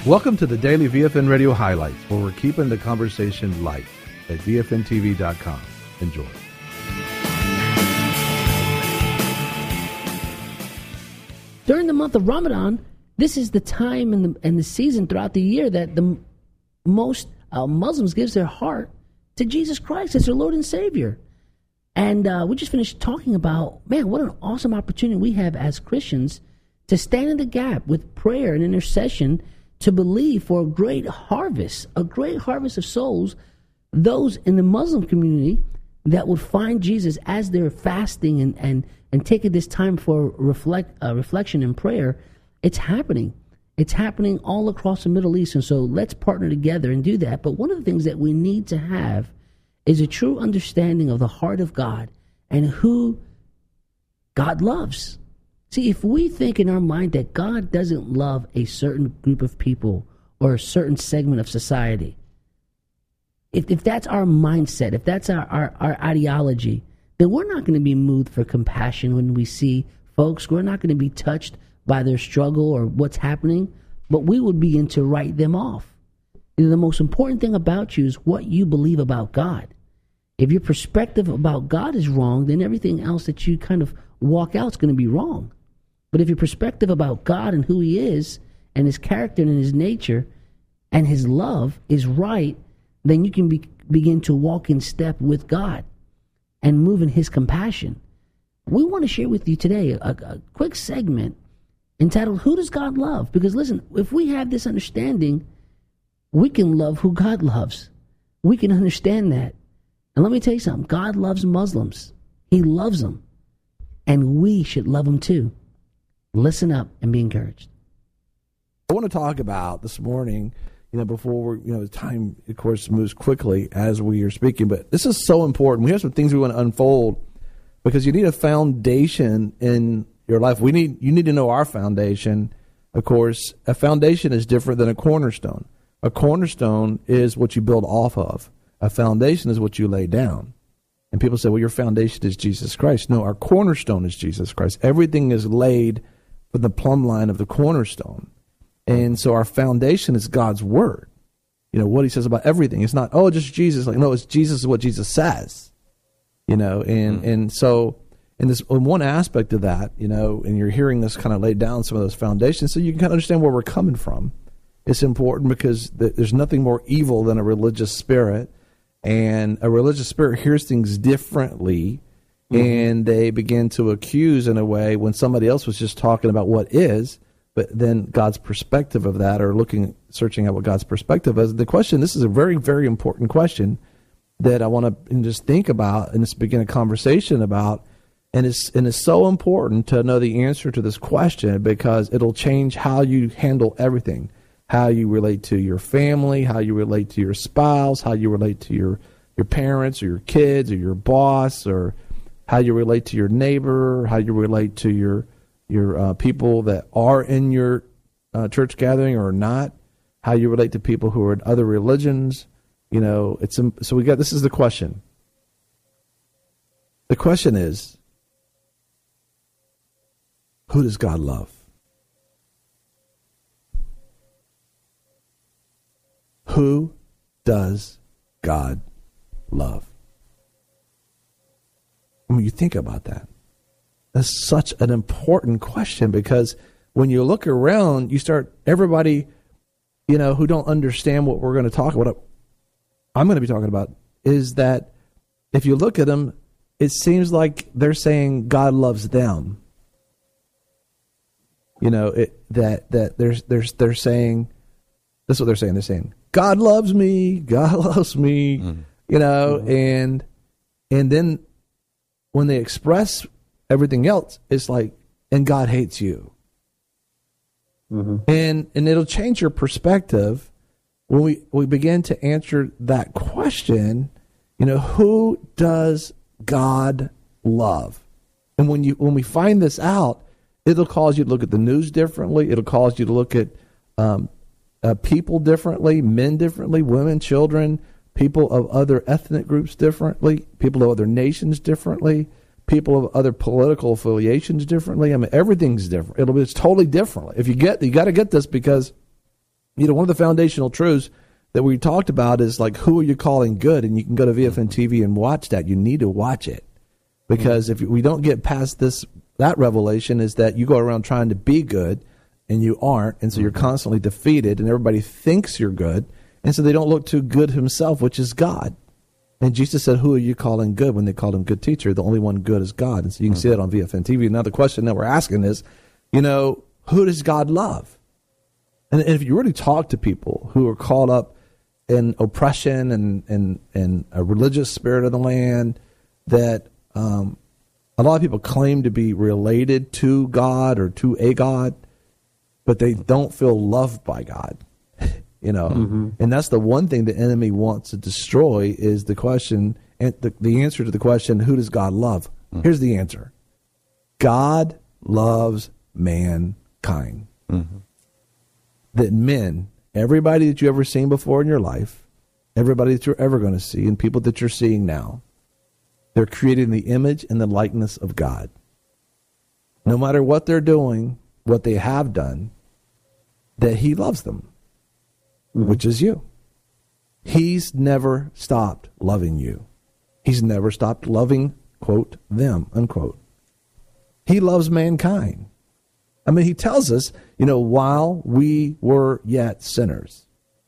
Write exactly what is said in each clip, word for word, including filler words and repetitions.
Welcome to the Daily V F N Radio Highlights, where we're keeping the conversation light at V F N T V dot com. Enjoy. During the month of Ramadan, this is the time and the, and the season throughout the year that the m- most uh, Muslims gives their heart to Jesus Christ as their Lord and Savior. And uh, we just finished talking about, man, what an awesome opportunity we have as Christians to stand in the gap with prayer and intercession to believe for a great harvest, a great harvest of souls, those in the Muslim community that would find Jesus as they're fasting and, and, and taking this time for reflect uh, reflection and prayer. It's happening. It's happening all across the Middle East. And so let's partner together and do that. But one of the things that we need to have is a true understanding of the heart of God and who God loves. See, if we think in our mind that God doesn't love a certain group of people or a certain segment of society, if, if that's our mindset, if that's our, our, our ideology, then we're not going to be moved for compassion when we see folks. We're not going to be touched by their struggle or what's happening, but we would begin to write them off. You know, the most important thing about you is what you believe about God. If your perspective about God is wrong, then everything else that you kind of walk out is going to be wrong. But if your perspective about God and who he is and his character and his nature and his love is right, then you can be, begin to walk in step with God and move in his compassion. We want to share with you today a, a quick segment entitled, Who Does God Love? Because listen, if we have this understanding, we can love who God loves. We can understand that. And let me tell you something. God loves Muslims. He loves them. And we should love them too. Listen up and be encouraged. I want to talk about this morning, you know, before we're, you know, the time, of course, moves quickly as we are speaking, but this is so important. We have some things we want to unfold because you need a foundation in your life. We need, you need to know our foundation. Of course, a foundation is different than a cornerstone. A cornerstone is what you build off of. A foundation is what you lay down. And people say, well, your foundation is Jesus Christ. No, our cornerstone is Jesus Christ. Everything is laid from the plumb line of the cornerstone. And so our foundation is God's word. You know, what he says about everything. It's not, oh, just Jesus. Like, no, it's Jesus is what Jesus says. You know, and, mm. and so in this in one aspect of that, you know, and you're hearing this kind of laid down some of those foundations so you can kind of understand where we're coming from. It's important because th- there's nothing more evil than a religious spirit. And a religious spirit hears things differently, mm-hmm. and they begin to accuse in a way when somebody else was just talking about what is, but then God's perspective of that, or looking, searching out what God's perspective is. The question, this is a very, very important question that I want to just think about and just begin a conversation about. And it's, and it's so important to know the answer to this question because it'll change how you handle everything. How you relate to your family, how you relate to your spouse, how you relate to your, your parents or your kids or your boss, or how you relate to your neighbor, how you relate to your your uh, people that are in your uh, church gathering or not, how you relate to people who are in other religions. You know, it's so we got this is the question. The question is, who does God love? Who does God love? When you think about that, that's such an important question because when you look around, you start, everybody, you know, who don't understand what we're going to talk about, I'm going to be talking about, is that if you look at them, it seems like they're saying God loves them. You know, it, that that they're, they're, they're saying, this is what they're saying, they're saying, God loves me. God loves me. Mm. You know, mm-hmm. and and then when they express everything else, it's like, and God hates you. Mm-hmm. And and it'll change your perspective when we, we begin to answer that question. You know, who does God love? And when you when we find this out, it'll cause you to look at the news differently. It'll cause you to look at um, Uh, people differently, men differently, women, children, people of other ethnic groups differently, people of other nations differently, people of other political affiliations differently. I mean, everything's different. It'll be it's totally different. If you get, you got to get this because You know, one of the foundational truths that we talked about is like, who are you calling good? And you can go to V F N T V and watch that. You need to watch it. Because if we don't get past this, that revelation is that you go around trying to be good and you aren't. And so you're constantly defeated and everybody thinks you're good. And so they don't look to good himself, which is God. And Jesus said, who are you calling good when they called him good teacher? The only one good is God. And so you can see that on V F N T V. Now the question that we're asking is, you know, who does God love? And if you really talk to people who are caught up in oppression and, and, and a religious spirit of the land, that um, a lot of people claim to be related to God or to a God, but they don't feel loved by God. You know, mm-hmm. And that's the one thing the enemy wants to destroy is the question, and the, the answer to the question, who does God love? Mm-hmm. Here's the answer. God loves mankind. Mm-hmm. That men, everybody that you've ever seen before in your life, everybody that you're ever going to see, and people that you're seeing now, they're created in the image and the likeness of God. No matter what they're doing, what they have done, that he loves them. Mm-hmm. Which is you. He's never stopped loving you. He's never stopped loving, quote, them, unquote. He loves mankind. I mean, he tells us, you know, while we were yet sinners,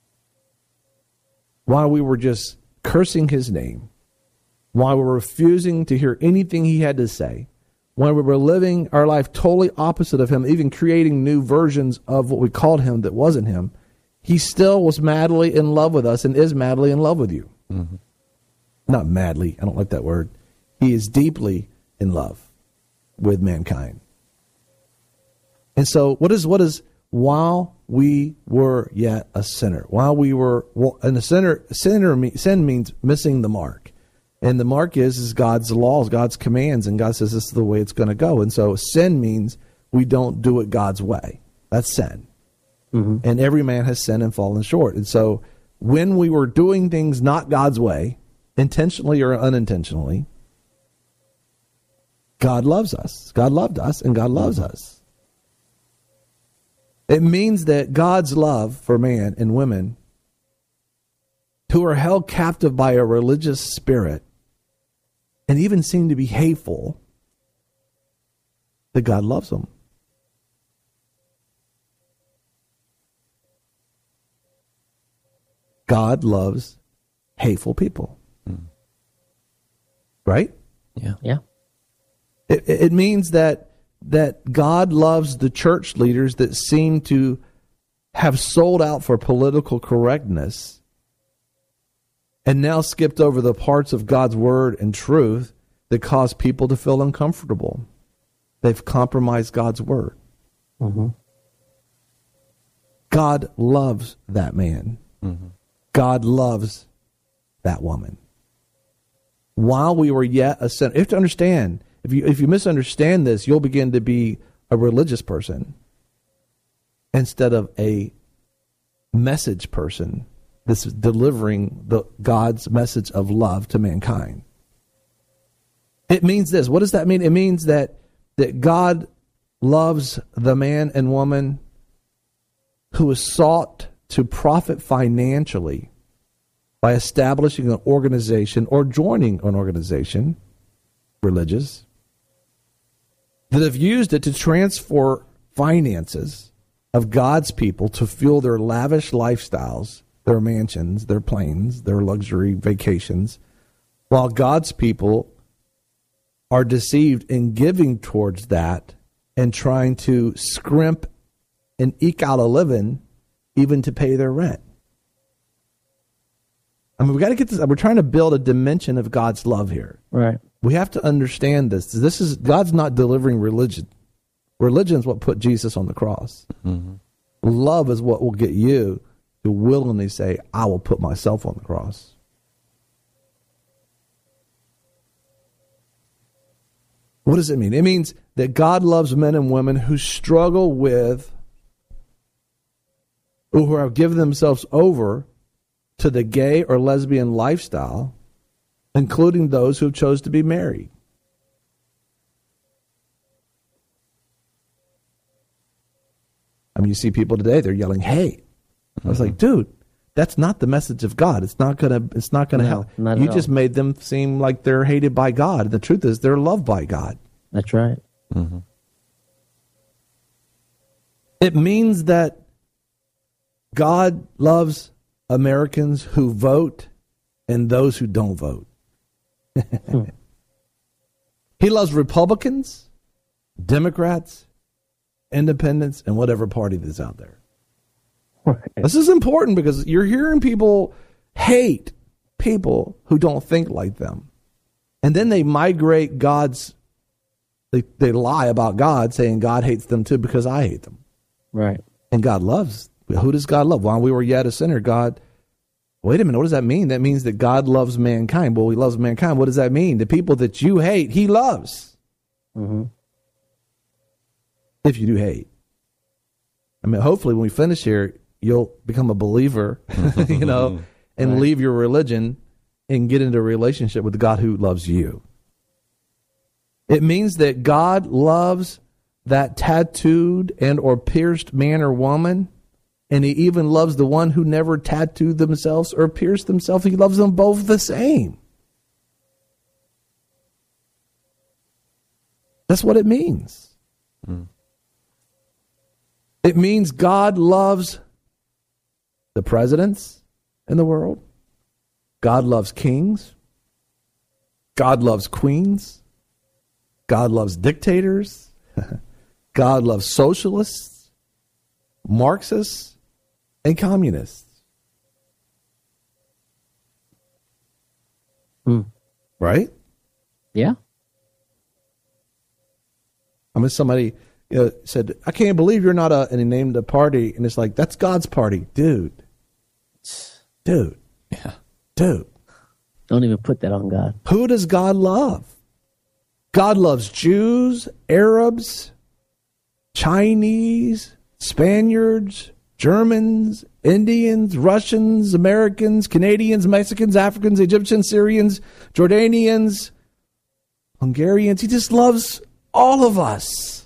while we were just cursing his name, while we were refusing to hear anything he had to say, while we were living our life totally opposite of him, even creating new versions of what we called him that wasn't him, he still was madly in love with us and is madly in love with you. Mm-hmm. Not madly. I don't like that word. He is deeply in love with mankind. And so what is, what is, while we were yet a sinner, while we were, well, and a sinner, sinner, sin means missing the mark. And the mark is, is God's laws, God's commands. And God says this is the way it's going to go. And so sin means we don't do it God's way. That's sin. Mm-hmm. And every man has sinned and fallen short. And so when we were doing things not God's way, intentionally or unintentionally, God loves us. God loved us, and God loves us. It means that God's love for man and women who are held captive by a religious spirit and even seem to be hateful, that God loves them. God loves hateful people. Mm. Right? Yeah. Yeah. It, it means that that God loves the church leaders that seem to have sold out for political correctness and now skipped over the parts of God's word and truth that cause people to feel uncomfortable. They've compromised God's word. Mm-hmm. God loves that man. Mm-hmm. God loves that woman. While we were yet a sinner, you have to understand, if you if you misunderstand this, you'll begin to be a religious person instead of a message person that's delivering the God's message of love to mankind. It means this. What does that mean? It means that that God loves the man and woman who is sought to profit financially by establishing an organization or joining an organization, religious, that have used it to transfer finances of God's people to fuel their lavish lifestyles, their mansions, their planes, their luxury vacations, while God's people are deceived in giving towards that and trying to scrimp and eke out a living even to pay their rent. I mean, we got to get this. We're trying to build a dimension of God's love here. Right. We have to understand this. This is God's not delivering religion. Religion is what put Jesus on the cross. Mm-hmm. Love is what will get you to willingly say, I will put myself on the cross. What does it mean? It means that God loves men and women who struggle with, who have given themselves over to the gay or lesbian lifestyle, including those who chose to be married. I mean, you see people today, they're yelling, hey. I was like, dude, that's not the message of God. It's not gonna. It's not gonna No, help. not You at just all. made them seem like they're hated by God. The truth is, they're loved by God. That's right. It means that God loves Americans who vote and those who don't vote. He loves Republicans, Democrats, independents, and whatever party that's out there. Right. This is important because you're hearing people hate people who don't think like them. And then they migrate God's, they, they lie about God, saying God hates them too because I hate them. Right. And God loves. Who does God love? While we were yet a sinner, God, wait a minute, what does that mean? That means that God loves mankind. Well, he loves mankind. What does that mean? The people that you hate, he loves. Mm-hmm. If you do hate. I mean, hopefully when we finish here, you'll become a believer, you know, and Right. leave your religion and get into a relationship with the God who loves you. It means that God loves that tattooed and or pierced man or woman, and he even loves the one who never tattooed themselves or pierced themselves. He loves them both the same. That's what it means. Mm. It means God loves the presidents in the world. God loves kings. God loves queens. God loves dictators. God loves socialists, Marxists, and communists. Hmm. Right? Yeah. I mean, somebody you know, said, I can't believe you're not a, and he named a party, and it's like, that's God's party. Dude. Dude. Yeah. Dude. Don't even put that on God. Who does God love? God loves Jews, Arabs, Chinese, Spaniards, Germans, Indians, Russians, Americans, Canadians, Mexicans, Africans, Egyptians, Syrians, Jordanians, Hungarians. He just loves all of us.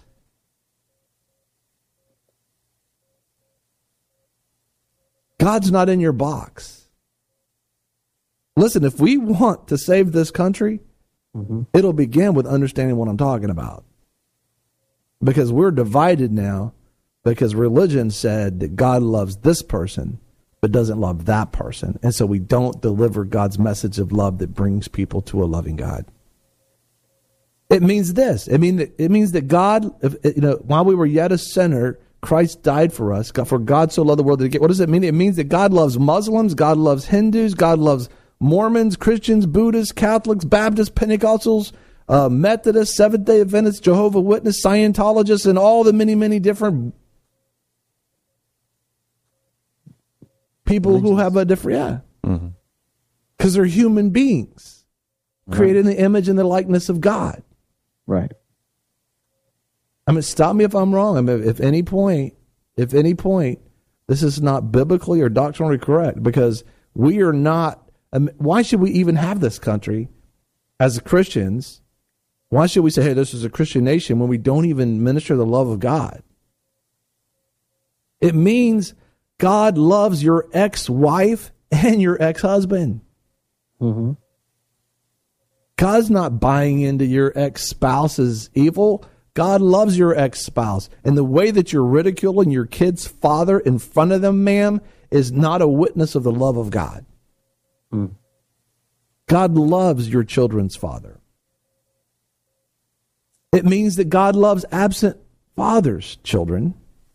God's not in your box. Listen, if we want to save this country, mm-hmm. it'll begin with understanding what I'm talking about. Because we're divided now because religion said that God loves this person but doesn't love that person. And so we don't deliver God's message of love that brings people to a loving God. It means this. It mean that it means that God, you know, while we were yet a sinner, Christ died for us. For God so loved the world that he gave. What does it mean? It means that God loves Muslims, God loves Hindus, God loves Mormons, Christians, Buddhists, Catholics, Baptists, Pentecostals, uh, Methodists, Seventh-day Adventists, Jehovah's Witness, Scientologists, and all the many, many different people Religions. Who have a different, yeah. Because mm-hmm. they're human beings right. created in the image and the likeness of God. Right. I mean, stop me if I'm wrong. I mean, if any point, if any point, this is not biblically or doctrinally correct, because we are not, I mean, why should we even have this country as Christians? Why should we say, hey, this is a Christian nation when we don't even minister the love of God? It means God loves your ex-wife and your ex-husband. Mm-hmm. God's not buying into your ex-spouse's evil. God loves your ex-spouse. And the way that you're ridiculing your kid's father in front of them, ma'am, is not a witness of the love of God. Mm. God loves your children's father. It means that God loves absent fathers' children.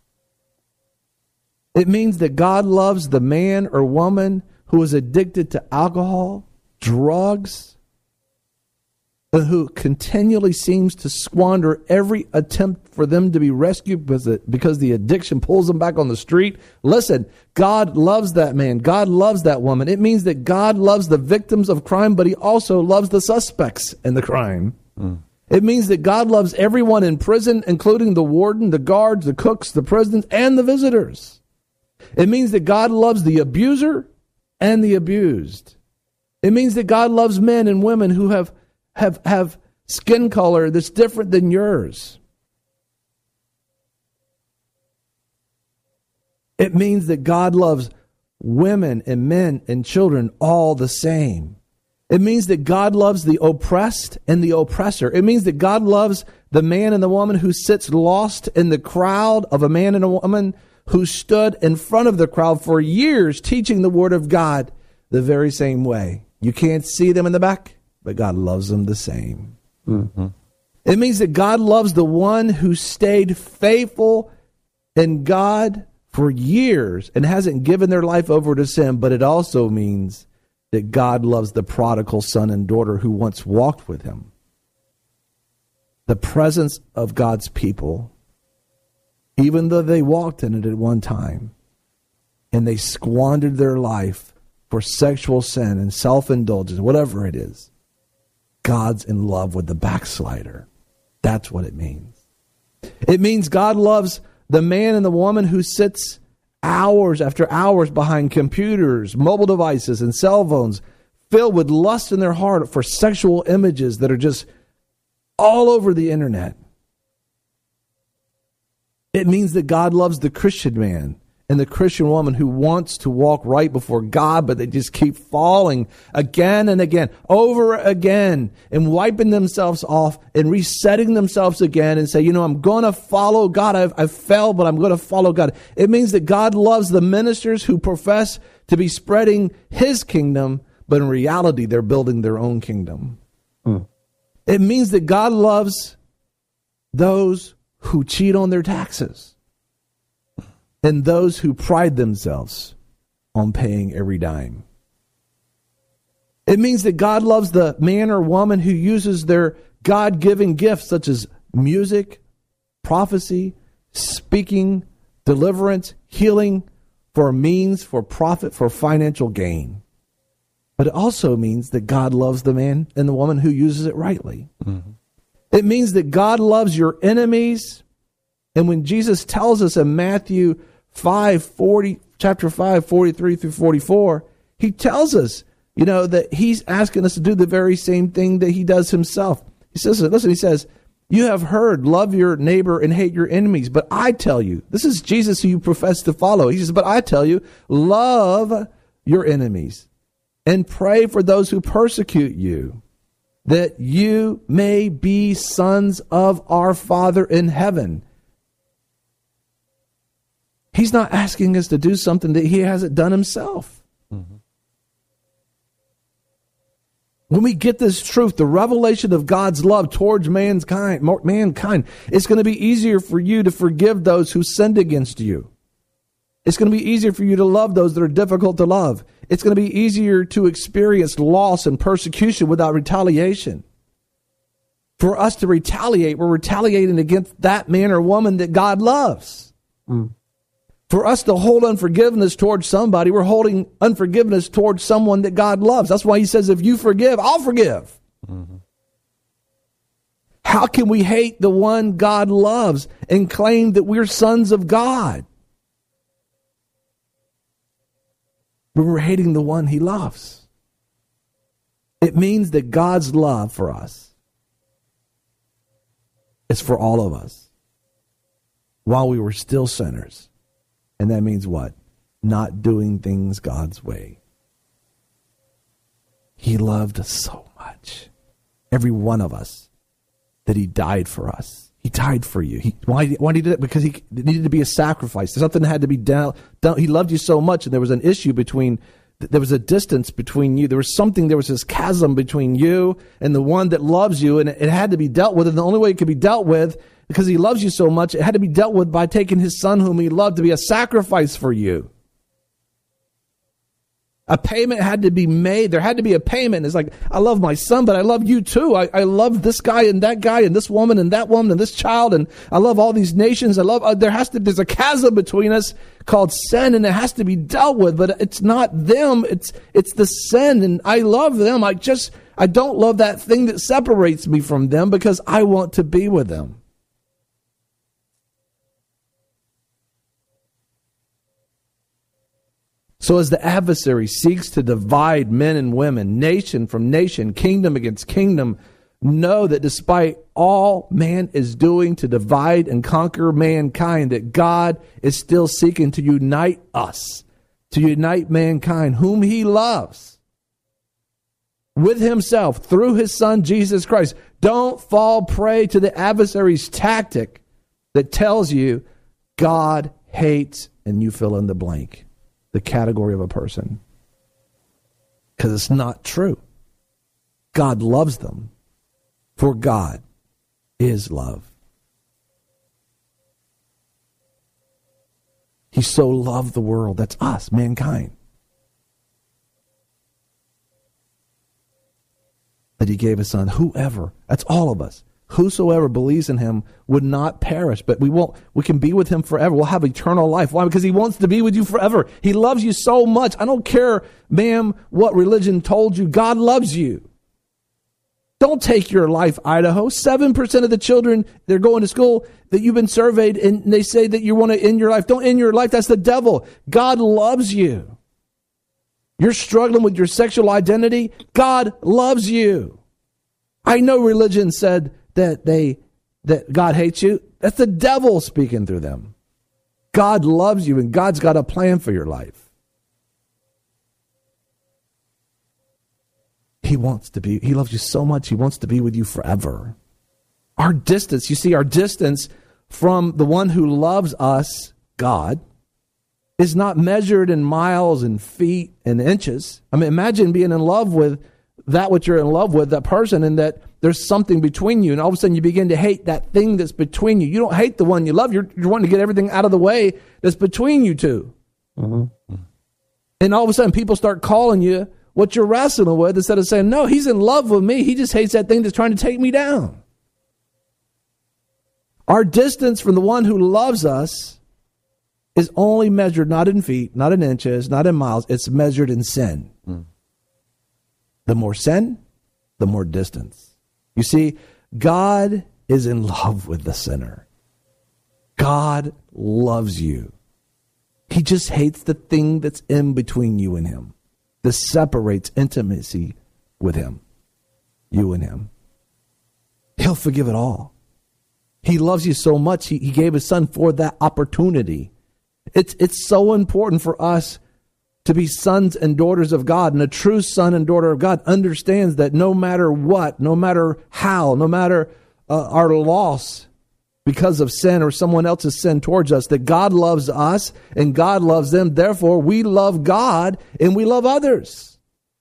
It means that God loves the man or woman who is addicted to alcohol, drugs, and who continually seems to squander every attempt for them to be rescued because, it, because the addiction pulls them back on the street. Listen, God loves that man. God loves that woman. It means that God loves the victims of crime, but he also loves the suspects in the crime. Mm. It means that God loves everyone in prison, including the warden, the guards, the cooks, the presidents, and the visitors. It means that God loves the abuser and the abused. It means that God loves men and women who have have have skin color that's different than yours. It means that God loves women and men and children all the same. It means that God loves the oppressed and the oppressor. It means that God loves the man and the woman who sits lost in the crowd of a man and a woman who stood in front of the crowd for years teaching the word of God the very same way. You can't see them in the back, but God loves them the same. Mm-hmm. It means that God loves the one who stayed faithful in God for years and hasn't given their life over to sin, but it also means that God loves the prodigal son and daughter who once walked with him. The presence of God's people, even though they walked in it at one time, and they squandered their life for sexual sin and self-indulgence, whatever it is, God's in love with the backslider. That's what it means. It means God loves the man and the woman who sits hours after hours behind computers, mobile devices, and cell phones, filled with lust in their heart for sexual images that are just all over the internet. It means that God loves the Christian man and the Christian woman who wants to walk right before God, but they just keep falling again and again, over again, and wiping themselves off and resetting themselves again and say, you know, I'm going to follow God. I've, I've failed, but I'm going to follow God. It means that God loves the ministers who profess to be spreading his kingdom, but in reality, they're building their own kingdom. Mm. It means that God loves those who cheat on their taxes and those who pride themselves on paying every dime. It means that God loves the man or woman who uses their God-given gifts such as music, prophecy, speaking, deliverance, healing for a means, for profit, for financial gain. But it also means that God loves the man and the woman who uses it rightly. Mm-hmm. It means that God loves your enemies. And when Jesus tells us in Matthew five forty, chapter five, forty-three through forty-four, he tells us, you know, that he's asking us to do the very same thing that he does himself. He says, listen, he says, you have heard, love your neighbor and hate your enemies. But I tell you, this is Jesus who you profess to follow. He says, but I tell you, love your enemies and pray for those who persecute you, that you may be sons of our Father in heaven. He's not asking us to do something that he hasn't done himself. Mm-hmm. When we get this truth, the revelation of God's love towards mankind, mankind, it's going to be easier for you to forgive those who sinned against you. It's going to be easier for you to love those that are difficult to love. It's going to be easier to experience loss and persecution without retaliation. For us to retaliate, we're retaliating against that man or woman that God loves. Mm. For us to hold unforgiveness towards somebody, we're holding unforgiveness towards someone that God loves. That's why he says, if you forgive, I'll forgive. Mm-hmm. How can we hate the one God loves and claim that we're sons of God? But we're hating the one he loves. It means that God's love for us is for all of us while we were still sinners. And that means what? Not doing things God's way. He loved us so much, every one of us, that he died for us. He died for you. He, why, why did he do that? Because he it needed to be a sacrifice. Something had to be done, done. He loved you so much, and there was an issue between, there was a distance between you. There was something, there was this chasm between you and the one that loves you, and it, it had to be dealt with. And the only way it could be dealt with, because he loves you so much, it had to be dealt with by taking his son whom he loved to be a sacrifice for you. A payment had to be made. There had to be a payment. It's like, I love my son, but I love you too. I, I love this guy and that guy and this woman and that woman and this child. And I love all these nations. I love, uh, there has to, there's a chasm between us called sin, and it has to be dealt with, but it's not them. It's, it's the sin. And I love them. I just, I don't love that thing that separates me from them because I want to be with them. So as the adversary seeks to divide men and women, nation from nation, kingdom against kingdom, know that despite all man is doing to divide and conquer mankind, that God is still seeking to unite us, to unite mankind, whom he loves, with himself through his son, Jesus Christ. Don't fall prey to the adversary's tactic that tells you God hates, and you fill in the blank, the category of a person. Because it's not true. God loves them. For God is love. He so loved the world. That's us, mankind. That he gave his son. Whoever, that's all of us. Whosoever believes in him would not perish, but we won't. We can be with him forever. We'll have eternal life. Why? Because he wants to be with you forever. He loves you so much. I don't care, ma'am, what religion told you. God loves you. Don't take your life, Idaho. Seven percent of the children, they're going to school that you've been surveyed, and they say that you want to end your life. Don't end your life. That's the devil. God loves you. You're struggling with your sexual identity. God loves you. I know religion said that they that God hates you. That's the devil speaking through them. God loves you, and God's got a plan for your life. He wants to be, he loves you so much, he wants to be with you forever. Our distance, you see, our distance from the one who loves us, God, is not measured in miles and feet and inches. I mean, imagine being in love with that which you're in love with, that person, and that there's something between you, and all of a sudden you begin to hate that thing that's between you. You don't hate the one you love, you're, you're wanting to get everything out of the way that's between you two. Mm-hmm. And all of a sudden people start calling you what you're wrestling with, instead of saying, no, he's in love with me. He just hates that thing that's trying to take me down. Our distance from the one who loves us is only measured not in feet, not in inches, not in miles. It's measured in sin. Mm. The more sin, the more distance. You see, God is in love with the sinner. God loves you. He just hates the thing that's in between you and him. This separates intimacy with him, you and him. He'll forgive it all. He loves you so much, he, he gave his son for that opportunity. It's, it's so important for us to be sons and daughters of God. And a true son and daughter of God understands that no matter what, no matter how, no matter uh, our loss because of sin or someone else's sin towards us, that God loves us and God loves them. Therefore, we love God and we love others.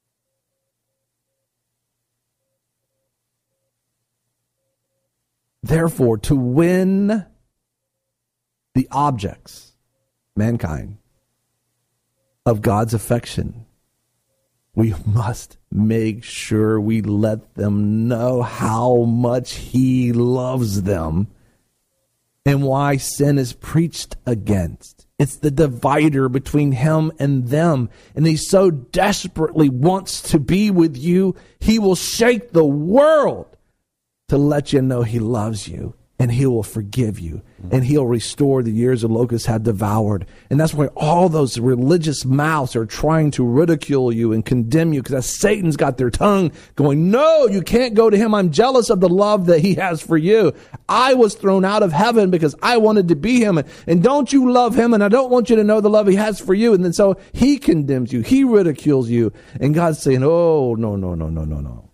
Therefore, to win the objects, mankind, of God's affection, we must make sure we let them know how much he loves them and why sin is preached against. It's the divider between him and them. And he so desperately wants to be with you, he will shake the world to let you know he loves you. And he will forgive you. And he'll restore the years the locusts have devoured. And that's why all those religious mouths are trying to ridicule you and condemn you, because Satan's got their tongue going, no, you can't go to him. I'm jealous of the love that he has for you. I was thrown out of heaven because I wanted to be him. And don't you love him? And I don't want you to know the love he has for you. And then so he condemns you. He ridicules you. And God's saying, oh, no, no, no, no, no, no.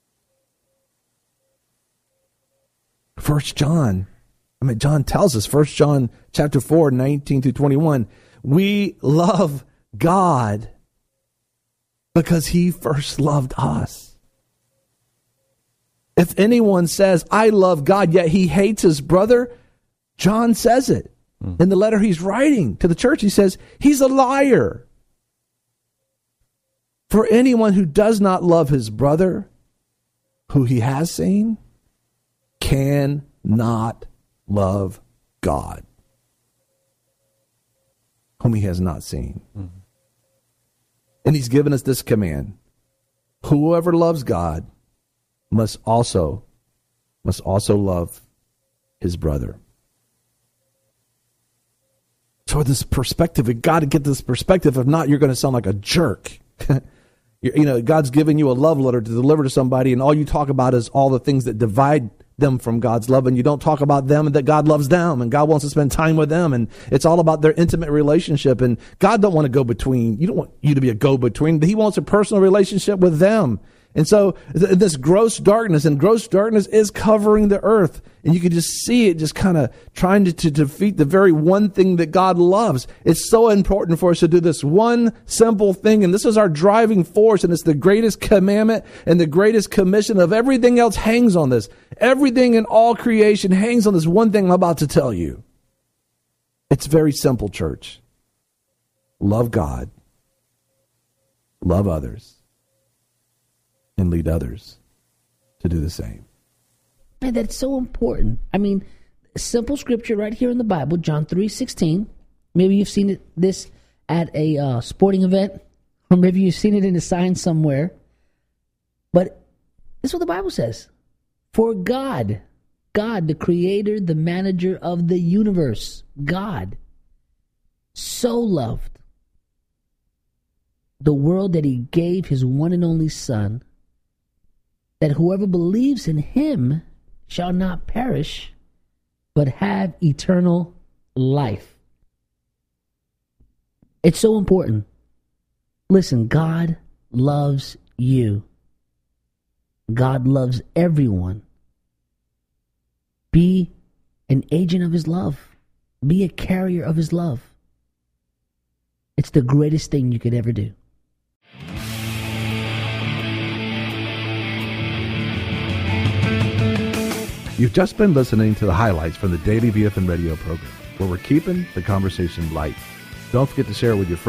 First John, I mean, John tells us, First John chapter four, nineteen through twenty-one, we love God because he first loved us. If anyone says, I love God, yet he hates his brother, John says it mm. in the letter he's writing to the church. He says, he's a liar. For anyone who does not love his brother, who he has seen, cannot love God, whom he has not seen. Mm-hmm. And he's given us this command: whoever loves God must also must also love his brother. So this perspective, we've got to get this perspective. If not, you're going to sound like a jerk. You're You, you know, God's given you a love letter to deliver to somebody, and all you talk about is all the things that divide them from God's love, and you don't talk about them and that God loves them and God wants to spend time with them, and it's all about their intimate relationship. And God don't want to go between. You don't want you to be a go between. He wants a personal relationship with them. And so th- this gross darkness, and gross darkness is covering the earth. And you can just see it just kind of trying to, to defeat the very one thing that God loves. It's so important for us to do this one simple thing. And this is our driving force. And it's the greatest commandment and the greatest commission of everything else hangs on this. Everything in all creation hangs on this one thing I'm about to tell you. It's very simple, church. Love God. Love others. And lead others to do the same. Man, that's so important. I mean, simple scripture right here in the Bible, John three sixteen. Maybe you've seen it, this at a uh, sporting event, or maybe you've seen it in a sign somewhere. But this is what the Bible says. For God, God, the creator, the manager of the universe, God, so loved the world that he gave his one and only Son, that whoever believes in him shall not perish, but have eternal life. It's so important. Listen, God loves you. God loves everyone. Be an agent of his love. Be a carrier of his love. It's the greatest thing you could ever do. You've just been listening to the highlights from the Daily V F N Radio program, where we're keeping the conversation light. Don't forget to share it with your friends.